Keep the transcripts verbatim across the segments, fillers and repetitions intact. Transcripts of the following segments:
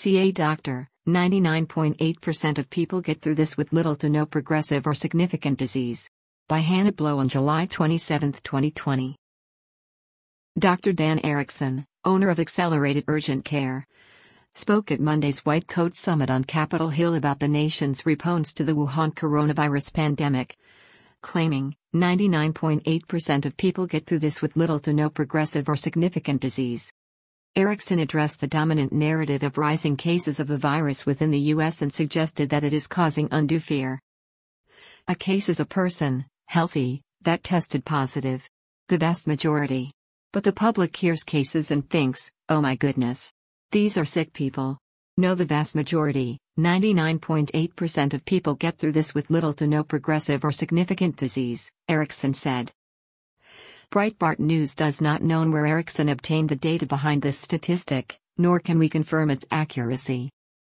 See a doctor. ninety-nine point eight percent of people get through this with little to no progressive or significant disease. By Hannah Blow on July twenty-seventh, twenty twenty. Doctor Dan Erickson, owner of Accelerated Urgent Care, spoke at Monday's White Coat Summit on Capitol Hill about the nation's response to the Wuhan coronavirus pandemic, claiming ninety-nine point eight percent of people get through this with little to no progressive or significant disease. Erickson addressed the dominant narrative of rising cases of the virus within the U S and suggested that it is causing undue fear. A case is a person, healthy, that tested positive. The vast majority. But the public hears cases and thinks, oh my goodness. These are sick people. No, the vast majority, ninety-nine point eight percent of people get through this with little to no progressive or significant disease, Erickson said. Breitbart News does not know where Erickson obtained the data behind this statistic, nor can we confirm its accuracy.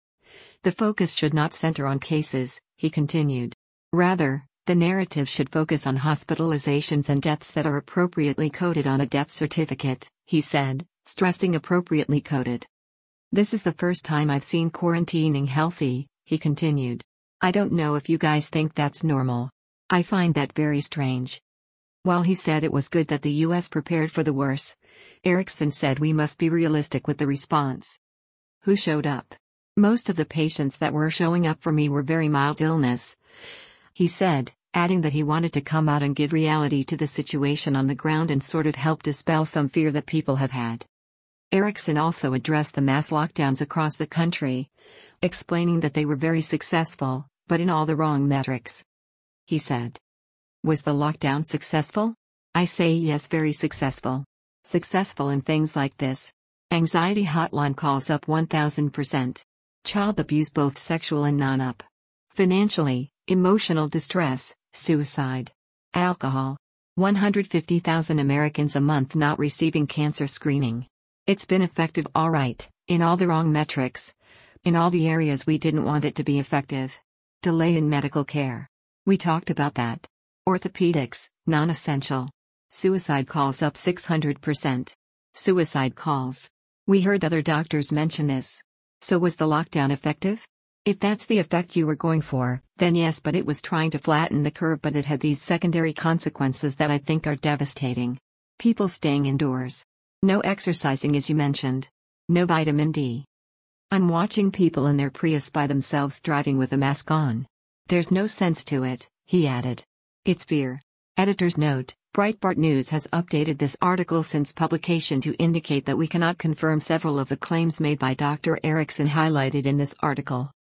The focus should not center on cases, he continued. Rather, the narrative should focus on hospitalizations and deaths that are appropriately coded on a death certificate, he said, stressing appropriately coded. This is the first time I've seen quarantining healthy, he continued. I don't know if you guys think that's normal. I find that very strange. While he said it was good that the U S prepared for the worst, Erickson said we must be realistic with the response. Who showed up? Most of the patients that were showing up for me were very mild illness, he said, adding that he wanted to come out and give reality to the situation on the ground and sort of help dispel some fear that people have had. Erickson also addressed the mass lockdowns across the country, explaining that they were very successful, but in all the wrong metrics. He said, was the lockdown successful? I say yes, very successful. Successful in things like this. Anxiety hotline calls up one thousand percent. Child abuse, both sexual and non-up. Financially, emotional distress, suicide. Alcohol. one hundred fifty thousand Americans a month not receiving cancer screening. It's been effective, all right, in all the wrong metrics. In all the areas we didn't want it to be effective. Delay in medical care. We talked about that. Orthopedics, non-essential. Suicide calls up six hundred percent. Suicide calls. We heard other doctors mention this. So was the lockdown effective? If that's the effect you were going for, then yes, but it was trying to flatten the curve, but it had these secondary consequences that I think are devastating. People staying indoors. No exercising, as you mentioned. No vitamin D. I'm watching people in their Prius by themselves driving with a mask on. There's no sense to it, he added. It's fear. Editor's note: Breitbart News has updated this article since publication to indicate that we cannot confirm several of the claims made by Doctor Erickson highlighted in this article.